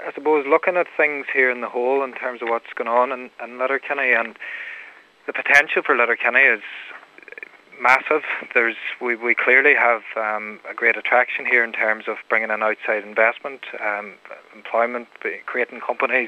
I suppose looking at things here in the whole in terms of what's going on in Letterkenny, and the potential for Letterkenny is massive. We clearly have a great attraction here in terms of bringing in outside investment, employment, creating companies,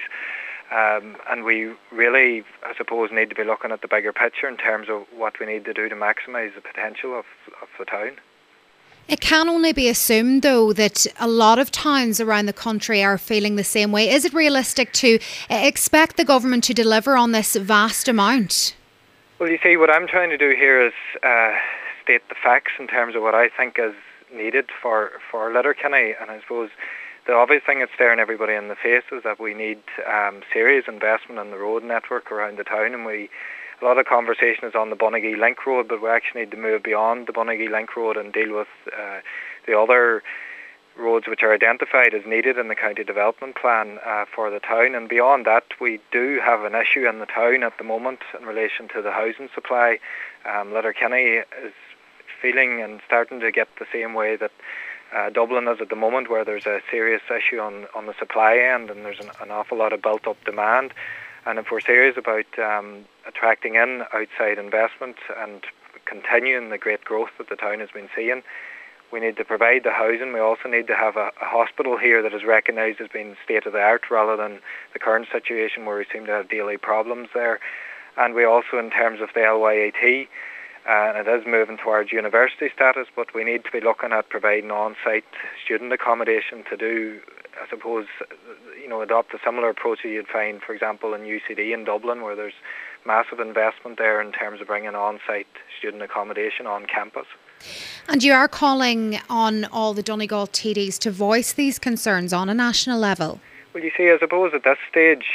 and we really, I suppose, need to be looking at the bigger picture in terms of what we need to do to maximise the potential of the town. It can only be assumed, though, that a lot of towns around the country are feeling the same way. Is it realistic to expect the government to deliver on this vast amount? Well, you see, what I'm trying to do here is state the facts in terms of what I think is needed for Letterkenny, and I suppose the obvious thing that's staring everybody in the face is that we need serious investment in the road network around the town, and a lot of conversation is on the Bunagee Link Road, but we actually need to move beyond the Bunagee Link Road and deal with the other roads which are identified as needed in the county development plan for the town. And beyond that, we do have an issue in the town at the moment in relation to the housing supply. Letterkenny is feeling and starting to get the same way that Dublin is at the moment, where there's a serious issue on the supply end, and there's an awful lot of built up demand. And if we're serious about attracting in outside investment and continuing the great growth that the town has been seeing, we need to provide the housing. We also need to have a hospital here that is recognised as being state-of-the-art, rather than the current situation where we seem to have daily problems there. And we also, in terms of the LYAT, and it is moving towards university status, but we need to be looking at providing on-site student accommodation to do, I suppose, adopt a similar approach that you'd find, for example, in UCD in Dublin, where there's massive investment there in terms of bringing on-site student accommodation on campus. And you are calling on all the Donegal TDs to voice these concerns on a national level? Well, you see, I suppose at this stage,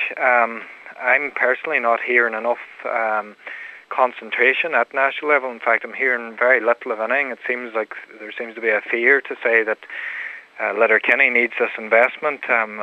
I'm personally not hearing enough concentration at national level. In fact, I'm hearing very little of anything. It seems like there seems to be a fear to say that Letterkenny needs this investment.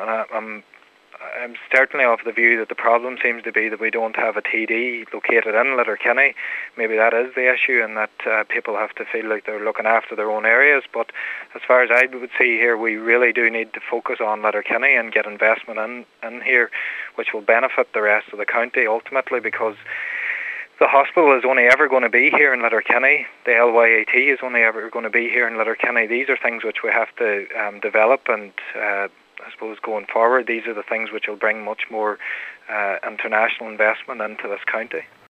I'm certainly of the view that the problem seems to be that we don't have a TD located in Letterkenny. Maybe that is the issue, and that people have to feel like they're looking after their own areas. But as far as I would see here, we really do need to focus on Letterkenny and get investment in here, which will benefit the rest of the county ultimately, because the hospital is only ever going to be here in Letterkenny. The LYAT is only ever going to be here in Letterkenny. These are things which we have to develop, and I suppose going forward, these are the things which will bring much more international investment into this county.